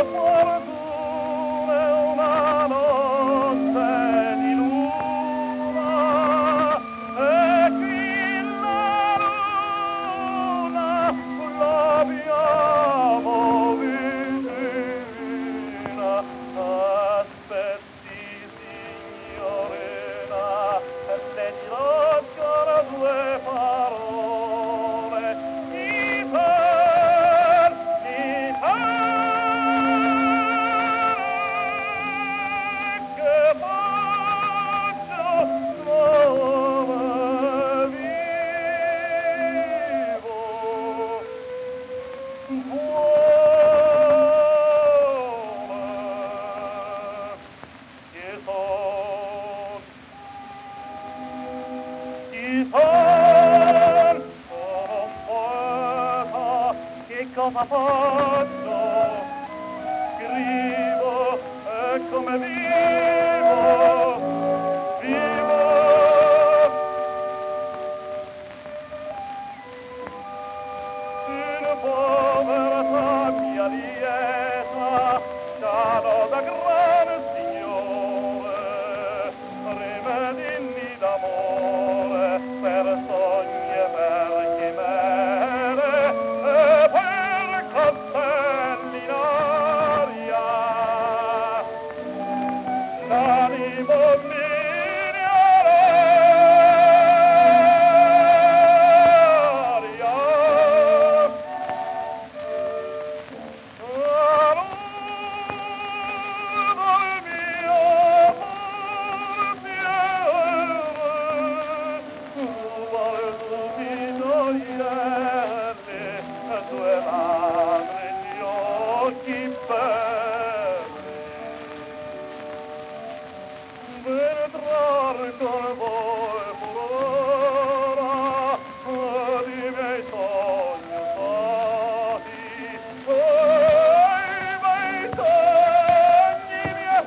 fortuna una notte di luna e qui la luna l'abbiamo vicina. Aspetti signorina, le dirò ancora due parole. Che faccio dove vivo vuole chi son sono un poeta, che cosa faccio? Scrivo e come vivo, vivo. In povertà mia lieta, già da gran signore, rimedini d'amore per sogni e per chimere e per castelli in aria. L'animo minieraria. Saluto il mio portiere, ruba subito ieri due ladri gli occhi belli. Entrar con voi furora di miei sogni usati, i miei sogni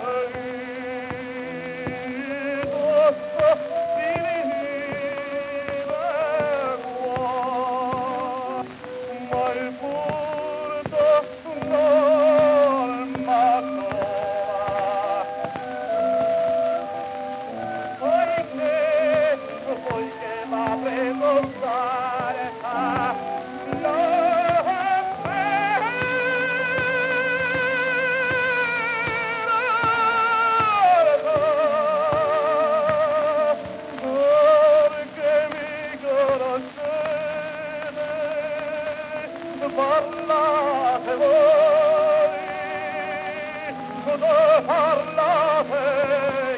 miei, tosto finire qua, ma il furto non m'addora. Poiché m'ha preso l'alta, perché mi conoscete, parlate voi, parlate